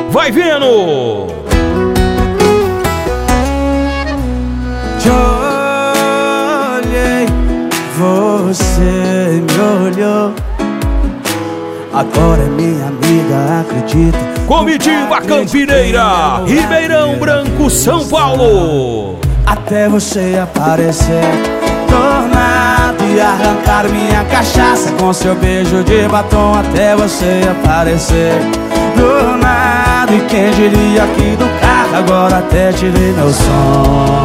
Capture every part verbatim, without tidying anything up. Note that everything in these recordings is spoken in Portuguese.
Vai vendo! Te olhei, você me olhou. Agora é minha amiga, acredita. Comitiva Campineira, Ribeirão Branco, São Paulo. Até você aparecer, tornado e arrancar minha cachaça com seu beijo de batom. Até você aparecer, do nada. E quem diria aqui do carro agora até tirei meu som.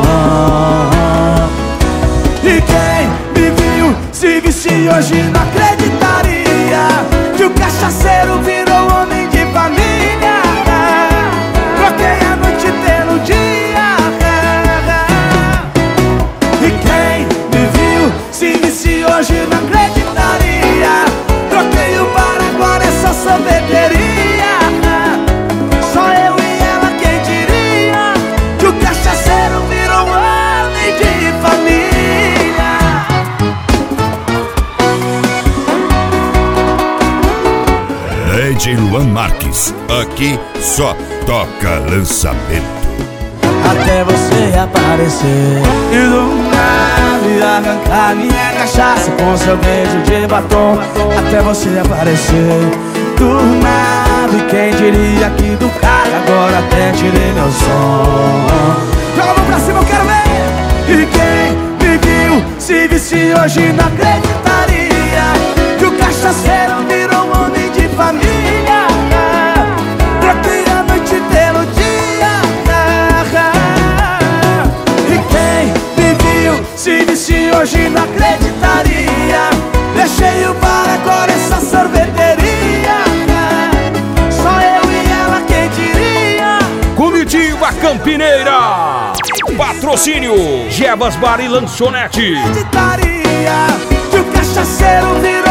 E quem me viu se visse hoje não acreditaria que o cachaceiro virou homem de família. Troquei a noite pelo dia. E quem me viu se visse hoje não acreditaria. Troquei o bar, agora é só sorveteria. Só eu e ela, quem diria que o cachaceiro virou homem de família. Rede Luan Marques, aqui só toca lançamento. Até você aparecer e do nada arrancar minha cachaça com seu beijo de batom. Até você aparecer do nada. E quem diria que do carro agora até tirei meu som. Joga a mão pra cima, eu quero ver. E quem me viu se visse hoje não acreditaria que o cachaceiro virou homem de família. Troquei a noite pelo dia. E quem me viu se visse hoje não acreditaria. Deixei o bar, agora essa sorveteria. Só eu e ela, quem diria. Comitiva Campineira. Patrocínio Jebas Bar e Lanchonete. Acreditaria que o cachaceiro virou